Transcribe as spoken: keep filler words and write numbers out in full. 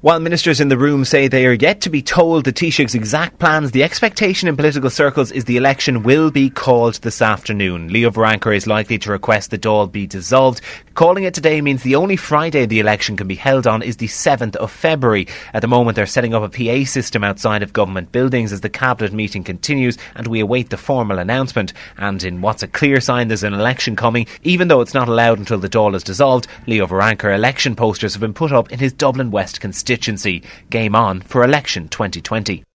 While ministers in the room say they are yet to be told the Taoiseach's exact plans, the expectation in political circles is the election will be called this afternoon. Leo Varadkar is likely to request the Dáil be dissolved. Calling it today means the only Friday the election can be held on is the seventh of February. At the moment they're setting up a P A system outside of government buildings as the cabinet meeting continues, and we await the formal announcement. And in what's a clear sign there's an election coming, even though it's not allowed until the Dáil is dissolved, Leo Varadkar election posters have been put up in his Dublin West constituency. Game on for election twenty twenty.